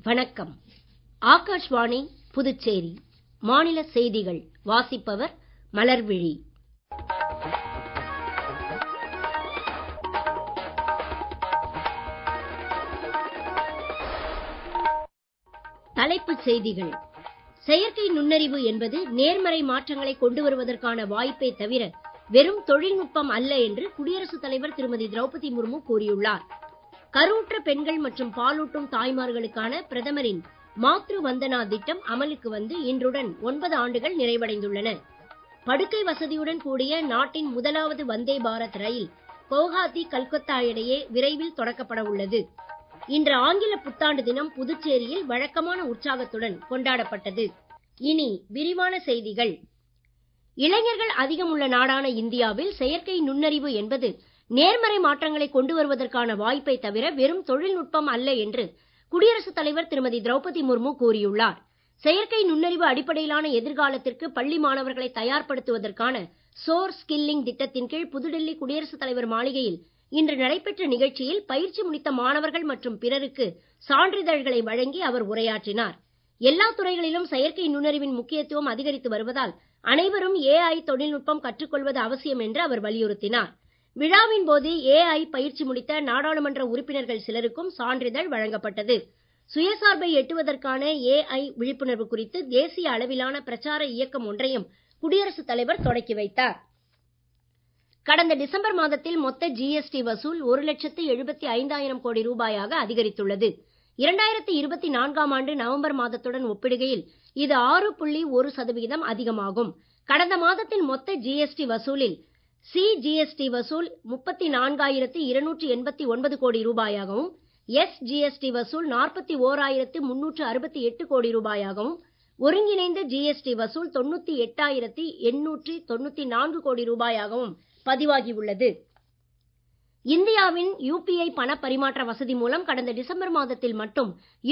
வணக்கம். ஆகாஷ்வாணி புதுச்சேரி மாநில செய்திகள் வாசிப்பவர் மலர்விழி. தலைப்புச் செய்திகள். செயற்கை நுண்ணறிவு என்பது நேர்மறை மாற்றங்களை கொண்டு வருவதற்கான வாய்ப்பே தவிர வெறும் தொழில்நுட்பம் அல்ல என்று குடியரசுத் தலைவர் திருமதி திரௌபதி முர்மு கூறியுள்ளார். கருவுற்ற பெண்கள் மற்றும் பாலூட்டும் தாய்மார்களுக்கான பிரதமரின் மாத்ரு வந்தனா திட்டம் அமலுக்கு வந்து இன்றுடன் 9 ஆண்டுகள் நிறைவடைந்துள்ளன. படுக்கை வசதியுடன் கூடிய நாட்டின் முதலாவது வந்தே பாரத் ரயில் குவஹாத்தி கல்கத்தா இடையே விரைவில் தொடக்கப்பட உள்ளது. இன்று ஆங்கில புத்தாண்டு தினம் புதுச்சேரியில் வழக்கமான உற்சாகத்துடன் கொண்டாடப்பட்டது. இனி விரிவான செய்திகள். இளைஞர்கள் அதிகம் உள்ள நாடான இந்தியாவில் செயற்கை நுண்ணறிவு என்பது நேர்மறை மாற்றங்களை கொண்டு வருவதற்கான வாய்ப்பை தவிர வெறும் தொழில்நுட்பம் அல்ல என்று குடியரசுத் தலைவர் திருமதி திரௌபதி முர்மு கூறியுள்ளார். செயற்கை நுண்ணறிவு அடிப்படையிலான எதிர்காலத்திற்கு பள்ளி மாணவர்களை தயார்படுத்துவதற்கான சோர் ஸ்கில்லிங் திட்டத்தின் கீழ் புதுடெல்லி குடியரசுத் தலைவர் மாளிகையில் இன்று நடைபெற்ற நிகழ்ச்சியில் பயிற்சி முடித்த மாணவர்கள் மற்றும் பிறருக்கு சான்றிதழ்களை வழங்கி அவர் உரையாற்றினார். எல்லா துறைகளிலும் செயற்கை நுண்ணறிவின் முக்கியத்துவம் அதிகரித்து வருவதால் அனைவரும் AI தொழில்நுட்பம் கற்றுக்கொள்வது அவசியம் என்று அவர் வலியுறுத்தினார். விழாவின் போது AI பயிற்சி முடித்த நாடாளுமன்ற உறுப்பினர்கள் சிலருக்கும் சான்றிதழ் வழங்கப்பட்டது. சுயசார்பை எட்டுவதற்கான AI விழிப்புணர்வு குறித்து தேசிய அளவிலான பிரச்சார இயக்கம் ஒன்றையும் குடியரசுத் தலைவர் தொடக்கி வைத்தார். கடந்த டிசம்பர் மாதத்தில் மொத்த GST வசூல் 1,75,000 கோடி ரூபாயாக அதிகரித்துள்ளது. 2024ஆம் ஆண்டு நவம்பர் மாதத்துடன் ஒப்பிடுகையில் இது 6.1% அதிகமாகும். கடந்த மாதத்தில் மொத்த GST வசூலில் CGST வசூல் 34,289 கோடி ரூபாயாகவும் SGST வசூல் 41,368 கோடி ரூபாயாகவும் ஒருங்கிணைந்த GST வசூல் 98,894 கோடி ரூபாயாகவும் பதிவாகியுள்ளது. இந்தியாவின் UPI பண பரிமாற்ற வசதி மூலம் கடந்த டிசம்பர் மாதத்தில் மட்டும்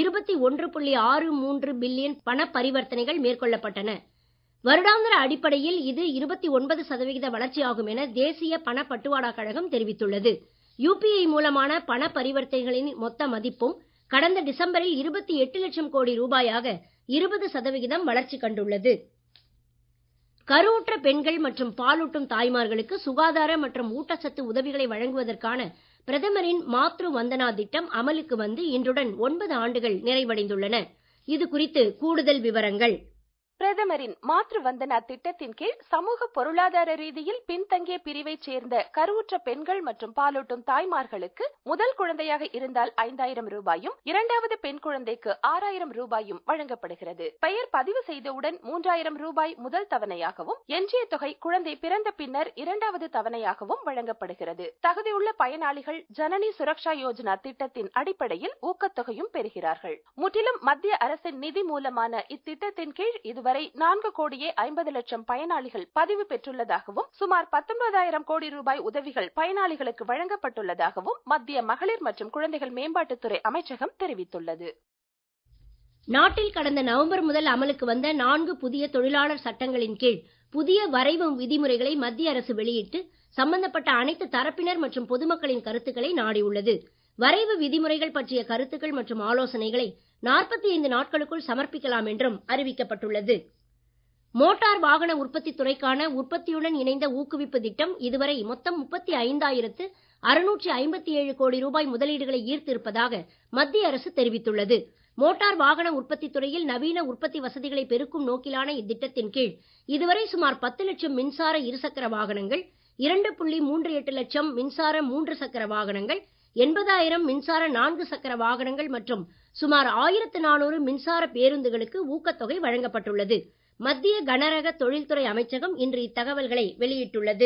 21.63 பில்லியன் பண பரிவர்த்தனைகள் மேற்கொள்ளப்பட்டன. வருடாந்திர அடிப்படையில் இது 29% வளர்ச்சியாகும் என தேசிய பண பட்டுவாடா கழகம் தெரிவித்துள்ளது. UPI மூலமான பண பரிவர்த்தனைகளின் மொத்த மதிப்பும் கடந்த டிசம்பரில் 28 லட்சம் கோடி ரூபாயாக 20% வளர்ச்சி கண்டுள்ளது. கருவுற்ற பெண்கள் மற்றும் பாலூட்டும் தாய்மார்களுக்கு சுகாதார மற்றும் ஊட்டச்சத்து உதவிகளை வழங்குவதற்கான பிரதமரின் மாத்ரு வந்தனா திட்டம் அமலுக்கு வந்து இன்றுடன் 9 ஆண்டுகள் நிறைவடைந்துள்ளன. இது குறித்து கூடுதல் விவரங்கள். பிரதமரின் மாத்ரு வந்தனா திட்டத்தின் கீழ் சமூக பொருளாதார ரீதியில் பின்தங்கிய பிரிவைச் சேர்ந்த கருவுற்ற பெண்கள் மற்றும் பாலூட்டும் தாய்மார்களுக்கு முதல் குழந்தையாக இருந்தால் 5,000 ரூபாயும், இரண்டாவது பெண் குழந்தைக்கு 6,000 ரூபாயும் வழங்கப்படுகிறது. பெயர் பதிவு செய்தவுடன் 3,000 ரூபாய் முதல் தவணையாகவும், எஞ்சிய தொகை குழந்தை பிறந்த பின்னர் இரண்டாவது தவணையாகவும் வழங்கப்படுகிறது. தகுதியுள்ள பயனாளிகள் ஜனனி சுரக்ஷா யோஜனா திட்டத்தின் அடிப்படையில் ஊக்கத்தொகையும் பெறுகிறார்கள். முற்றிலும் மத்திய அரசின் நிதி மூலமான இத்திட்டத்தின் கீழ் இதுவரை 4,50,00,000 பயனாளிகள் பதிவு பெற்றுள்ளதாகவும், சுமார் 19,000 கோடி ரூபாய் உதவிகள் பயனாளிகளுக்கு வழங்கப்பட்டுள்ளதாகவும் மத்திய மகளிர் மற்றும் குழந்தைகள் மேம்பாட்டுத்துறை அமைச்சகம் தெரிவித்துள்ளது. நாட்டில் கடந்த நவம்பர் முதல் அமலுக்கு வந்த 4 புதிய தொழிலாளர் சட்டங்களின் கீழ் புதிய வரைவு விதிமுறைகளை மத்திய அரசு வெளியிட்டு சம்பந்தப்பட்ட அனைத்து தரப்பினர் மற்றும் பொதுமக்களின் கருத்துக்களை நாடியுள்ளது. வரைவு விதிமுறைகள் பற்றிய கருத்துக்கள் மற்றும் ஆலோசனைகளை 45 நாட்களுக்குள் சமர்ப்பிக்கலாம் என்றும் அறிவிக்கப்பட்டுள்ளது. மோட்டார் வாகன உற்பத்தி துறைக்கான உற்பத்தியுடன் இணைந்த ஊக்குவிப்பு திட்டம் இதுவரை மொத்தம் 35,657 கோடி ரூபாய் முதலீடுகளை ஈர்த்திருப்பதாக மத்திய அரசு தெரிவித்துள்ளது. மோட்டார் வாகன உற்பத்தி துறையில் நவீன உற்பத்தி வசதிகளை பெருக்கும் நோக்கிலான இத்திட்டத்தின் கீழ் இதுவரை சுமார் 10 லட்சம் மின்சார இருசக்கர வாகனங்கள், 2.38 லட்சம் மின்சார 3 சக்கர வாகனங்கள், 80,000 மின்சார 4 சக்கர வாகனங்கள் மற்றும் சுமார் 1,400 மின்சார பேருந்துகளுக்கு ஊக்கத்தொகை வழங்கப்பட்டுள்ளது. மத்திய கனரக தொழில்துறை அமைச்சகம் இன்று இத்தகவல்களை வெளியிட்டுள்ளது.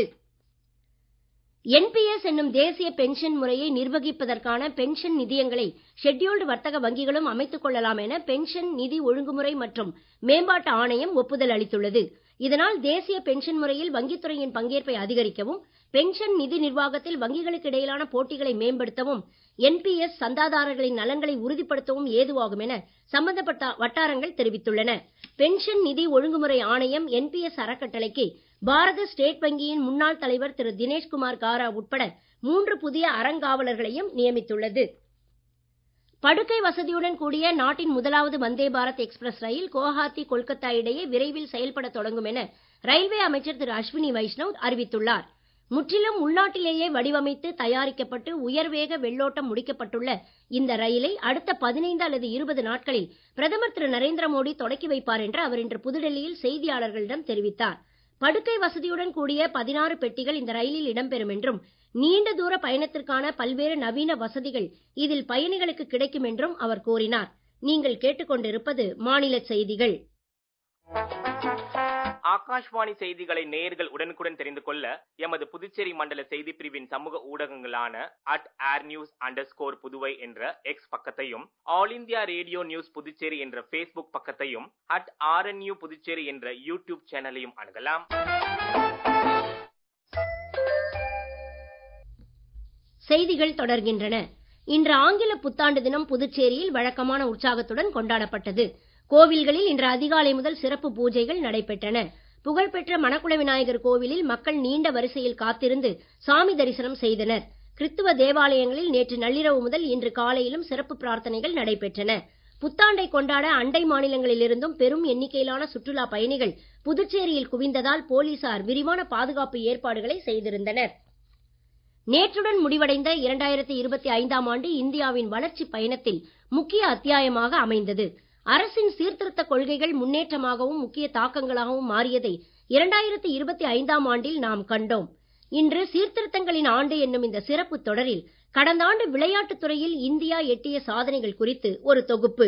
NPS என்னும் தேசிய பென்ஷன் முறையை நிர்வகிப்பதற்கான பென்ஷன் நிதியங்களை ஷெட்யூல்டு வர்த்தக வங்கிகளும் அமைத்துக் கொள்ளலாம் என பென்ஷன் நிதி ஒழுங்குமுறை மற்றும் மேம்பாட்டு ஆணையம் ஒப்புதல் அளித்துள்ளது. இதனால் தேசிய பென்ஷன் முறையில் வங்கித்துறையின் பங்கேற்பை அதிகரிக்கவும், பென்ஷன் நிதி நிர்வாகத்தில் வங்கிகளுக்கு இடையிலான போட்டிகளை மேம்படுத்தவும், NPS சந்தாதாரர்களின் நலன்களை உறுதிப்படுத்தவும் ஏதுவாகும் என சம்பந்தப்பட்ட வட்டாரங்கள் தெரிவித்துள்ளன. பென்ஷன் நிதி ஒழுங்குமுறை ஆணையம் NPS அறக்கட்டளைக்கு பாரத ஸ்டேட் வங்கியின் முன்னாள் தலைவர் திரு தினேஷ்குமார் காரா உட்பட 3 புதிய அறங்காவலர்களையும் நியமித்துள்ளது. படுக்கை வசதியுடன் கூடிய நாட்டின் முதலாவது வந்தே பாரத் எக்ஸ்பிரஸ் ரயில் குவஹாத்தி கொல்கத்தா இடையே விரைவில் செயல்பட தொடங்கும் என ரயில்வே அமைச்சர் திரு அஸ்வினி வைஷ்ணவ் அறிவித்துள்ளார். முற்றிலும் உள்நாட்டிலேயே வடிவமைத்து தயாரிக்கப்பட்டு உயர்வேக வெள்ளோட்டம் முடிக்கப்பட்டுள்ள இந்த ரயிலை அடுத்த 15 அல்லது 20 நாட்களில் பிரதமர் திரு நரேந்திர மோடி தொடக்கி வைப்பார் என்று அவர் இன்று புதுடெல்லியில் செய்தியாளர்களிடம் தெரிவித்தார். படுக்கை வசதியுடன் கூடிய 16 பெட்டிகள் இந்த ரயிலில் இடம்பெறும் என்றும் நீண்ட தூர பயணத்திற்கான பல்வேறு நவீன வசதிகள் இதில் பயணிகளுக்கு கிடைக்கும் என்றும் அவர் கூறினார். நீங்கள் கேட்டுக்கொண்டிருப்பது மாநில செய்திகள். ஆகாஷ்வாணி செய்திகளை நேயர்கள் உடனுக்குடன் தெரிந்து கொள்ள எமது புதுச்சேரி மண்டல செய்தி பிரிவின் சமூக ஊடகங்களான @airnews_புதுவை என்ற எக்ஸ் பக்கத்தையும், all India radio news Puducherry என்ற Facebook பக்கத்தையும், @RNU புதுச்சேரி என்ற யூடியூப் சேனலையும் அணுகலாம். செய்திகள் தொடர்கின்றன. இன்று ஆங்கில புத்தாண்டு தினம் புதுச்சேரியில் வழக்கமான உற்சாகத்துடன் கொண்டாடப்பட்டது. கோவில்களில் இன்று அதிகாலை முதல் சிறப்பு பூஜைகள் நடைபெற்றன. புகழ்பெற்ற மணக்குள விநாயகர் கோவிலில் மக்கள் நீண்ட வரிசையில் காத்திருந்து சாமி தரிசனம் செய்தனர். கிறிஸ்துவ தேவாலயங்களில் நேற்று நள்ளிரவு முதல் இன்று காலையிலும் சிறப்பு பிரார்த்தனைகள் நடைபெற்றன. புத்தாண்டை கொண்டாட அண்டை மாநிலங்களிலிருந்தும் பெரும் எண்ணிக்கையிலான சுற்றுலா பயணிகள் புதுச்சேரியில் குவிந்ததால் போலீசார் விரிவான பாதுகாப்பு ஏற்பாடுகளை செய்திருந்தனர். நேற்றுடன் முடிவடைந்த 2025ஆம் ஆண்டு இந்தியாவின் வளர்ச்சி பயணத்தில் முக்கிய அத்தியாயமாக அமைந்தது. அரசின் சீர்திருத்த கொள்கைகள் முன்னேற்றமாகவும் முக்கிய தாக்கங்களாகவும் மாறியதை 2025ஆம் ஆண்டில் நாம் கண்டோம். இன்று சீர்திருத்தங்களின் ஆண்டு என்னும் இந்த சிறப்பு தொடரில் கடந்த ஆண்டு விளையாட்டுத் துறையில் இந்தியா எட்டிய சாதனைகள் குறித்து ஒரு தொகுப்பு.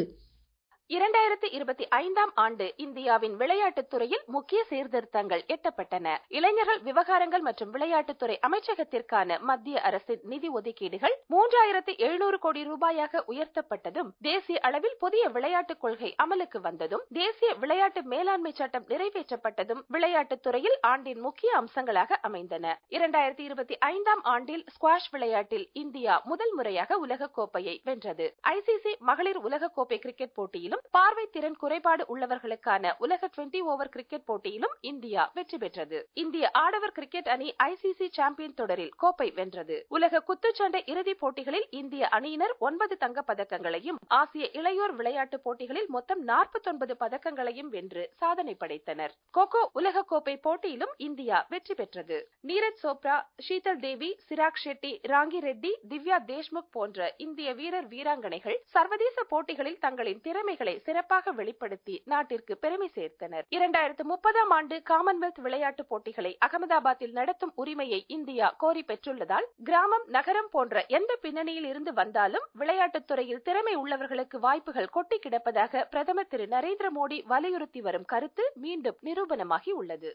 2025ஆம் ஆண்டு இந்தியாவின் விளையாட்டுத் துறையில் முக்கிய சீர்திருத்தங்கள் எட்டப்பட்டன. இளைஞர்கள் விவகாரங்கள் மற்றும் விளையாட்டுத்துறை அமைச்சகத்திற்கான மத்திய அரசின் நிதி ஒதுக்கீடுகள் 3700 கோடி ரூபாயாக உயர்த்தப்பட்டதும், தேசிய அளவில் புதிய விளையாட்டுக் கொள்கை அமலுக்கு வந்ததும், தேசிய விளையாட்டு மேலாண்மை சட்டம் நிறைவேற்றப்பட்டதும் விளையாட்டுத் துறையில் ஆண்டின் முக்கிய அம்சங்களாக அமைந்தன. 2025ஆம் ஆண்டில் ஸ்குவாஷ் விளையாட்டில் இந்தியா முதல் முறையாக உலகக்கோப்பையை வென்றது. ICC மகளிர் உலகக்கோப்பை கிரிக்கெட் போட்டியிலும், பார்வை திறன் குறைபாடு உள்ளவர்களுக்கான உலக 20 ஓவர் கிரிக்கெட் போட்டியிலும் இந்தியா வெற்றி பெற்றது. இந்திய ஆடவர் கிரிக்கெட் அணி ICC சாம்பியன் தொடரில் கோப்பை வென்றது. உலக குத்துச்சண்டை இறுதிப் போட்டிகளில் இந்திய அணியினர் 9 தங்கப் பதக்கங்களையும், ஆசிய இளையோர் விளையாட்டுப் போட்டிகளில் மொத்தம் 49 பதக்கங்களையும் வென்று சாதனை படைத்தனர். கோகோ உலகக்கோப்பை போட்டியிலும் இந்தியா வெற்றி பெற்றது. நீரஜ் சோப்ரா, ஷீதல் தேவி, சிராக் ஷெட்டி, ராங்கி ரெட்டி, திவ்யா தேஷ்முக் போன்ற இந்திய வீரர் வீராங்கனைகள் சர்வதேச போட்டிகளில் தங்களின் திறமைகளை சிறப்பாக வெளிப்படுத்தி நாட்டிற்கு பெருமை சேர்த்தனர். 2030ஆம் ஆண்டு காமன்வெல்த் விளையாட்டுப் போட்டிகளை அகமதாபாத்தில் நடத்தும் உரிமையை இந்தியா கோரி பெற்றுள்ளதால், கிராமம் நகரம் போன்ற எந்த பின்னணியில் இருந்து வந்தாலும் விளையாட்டுத் துறையில் திறமை உள்ளவர்களுக்கு வாய்ப்புகள் கொட்டி கிடப்பதாக பிரதமர் திரு நரேந்திர மோடி வலியுறுத்தி வரும் கருத்து மீண்டும் நிரூபணமாகி உள்ளது.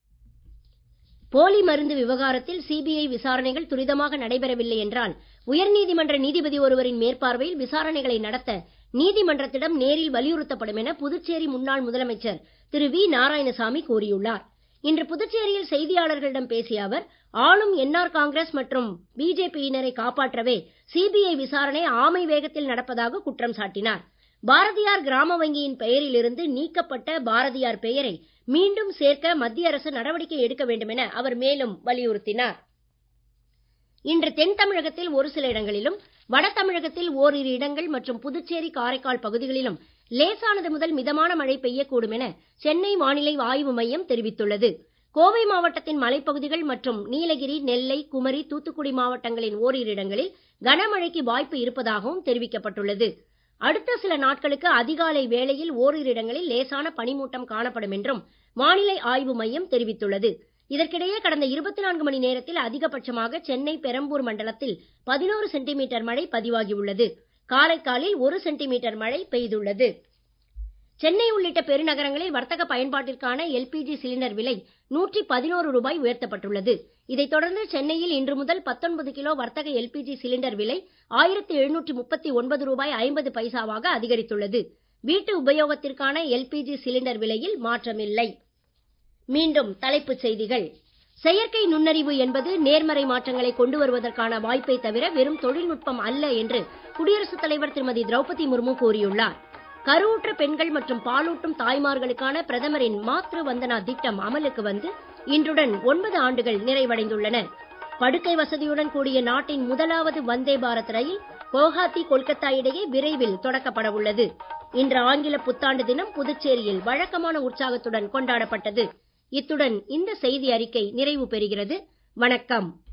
போலி மருந்து விவகாரத்தில் CBI விசாரணைகள் துரிதமாக நடைபெறவில்லை என்றால் உயர்நீதிமன்ற நீதிபதி ஒருவரின் மேற்பார்வையில் விசாரணைகளை நடத்த நீதிமன்றத்திடம் நேரில் வலியுறுத்தப்படும் என புதுச்சேரி முன்னாள் முதலமைச்சர் திரு வி. நாராயணசாமி கூறியுள்ளார். இன்று புதுச்சேரியில் செய்தியாளர்களிடம் பேசிய அவர், ஆளும் NR காங்கிரஸ் மற்றும் BJPயினரை காப்பாற்றவே CBI விசாரணை ஆமை வேகத்தில் நடப்பதாக குற்றம் சாட்டினார். பாரதியார் கிராம வங்கியின் பெயரிலிருந்து நீக்கப்பட்ட பாரதியார் பெயரை மீண்டும் சேர்க்க மத்திய அரசு நடவடிக்கை எடுக்க வேண்டும் என அவர் மேலும் வலியுறுத்தினார். இன்று தென் தமிழகத்தில் ஒரு சில இடங்களிலும், வட தமிழகத்தில் ஓரிரு இடங்கள் மற்றும் புதுச்சேரி காரைக்கால் பகுதிகளிலும் லேசானது முதல் மிதமான மழை பெய்யக்கூடும் என சென்னை வானிலை ஆய்வு மையம் தெரிவித்துள்ளது. கோவை மாவட்டத்தின் மலைப்பகுதிகள் மற்றும் நீலகிரி, நெல்லை, குமரி, தூத்துக்குடி மாவட்டங்களின் ஓரிரு இடங்களில் கனமழைக்கு வாய்ப்பு இருப்பதாகவும் தெரிவிக்கப்பட்டுள்ளது. அடுத்த சில நாட்களுக்கு அதிகாலை வேளையில் ஓரிரு இடங்களில் லேசான பனிமூட்டம் காணப்படும் என்றும் வானிலை ஆய்வு மையம் தெரிவித்துள்ளது. இதற்கிடையே கடந்த 24 மணி நேரத்தில் அதிகபட்சமாக சென்னை பெரம்பூர் மண்டலத்தில் 11 சென்டிமீட்டர் மழை பதிவாகியுள்ளது. காரைக்காலில் 1 சென்டிமீட்டர் மழை பெய்துள்ளது. சென்னை உள்ளிட்ட பெருநகரங்களில் வர்த்தக பயன்பாட்டிற்கான LPG சிலிண்டர் விலை 111 ரூபாய் உயர்த்தப்பட்டுள்ளது. இதைத் தொடர்ந்து சென்னையில் இன்று முதல் 19 கிலோ வர்த்தக LPG சிலிண்டர் விலை 1739 ரூபாய் 50 பைசாவாக அதிகரித்துள்ளது. வீட்டு உபயோகத்திற்கான LPG சிலிண்டர் விலையில் மாற்றமில்லை. மீண்டும் தலைப்புச் செய்திகள். செயற்கை நுண்ணறிவு என்பது நேர்மறை மாற்றங்களை கொண்டு வருவதற்கான வாய்ப்பை தவிர வெறும் தொழில்நுட்பம் அல்ல என்று குடியரசுத் தலைவர் திருமதி திரௌபதி முர்மு கூறியுள்ளார். கருவுற்ற பெண்கள் மற்றும் பாலூட்டும் தாய்மார்களுக்கான பிரதமரின் மாத்ரு வந்தனா திட்டம் அமலுக்கு வந்து இன்றுடன் 9 ஆண்டுகள் நிறைவடைந்துள்ளன. படுக்கை வசதியுடன் கூடிய நாட்டின் முதலாவது வந்தே பாரத் ரயில் குவஹாத்தி கொல்கத்தா இடையே விரைவில் தொடக்கப்பட உள்ளது. இன்று ஆங்கில புத்தாண்டு தினம் புதுச்சேரியில் வழக்கமான உற்சாகத்துடன் கொண்டாடப்பட்டது. இத்துடன் இந்த செய்தி அறிக்கை நிறைவு பெறுகிறது. வணக்கம்.